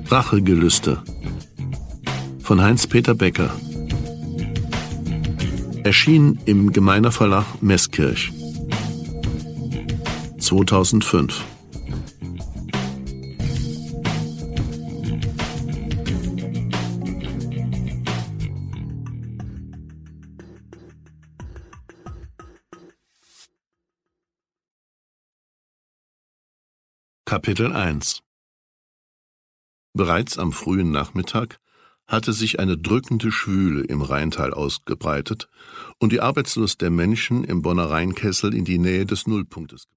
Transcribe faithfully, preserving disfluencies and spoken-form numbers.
Rachegelüste von Heinz-Peter Becker. Erschien im Gemeiner Verlag Meßkirch zweitausendfünf. Kapitel eins. Bereits am frühen Nachmittag hatte sich eine drückende Schwüle im Rheintal ausgebreitet und die Arbeitslust der Menschen im Bonner Rheinkessel in die Nähe des Nullpunktes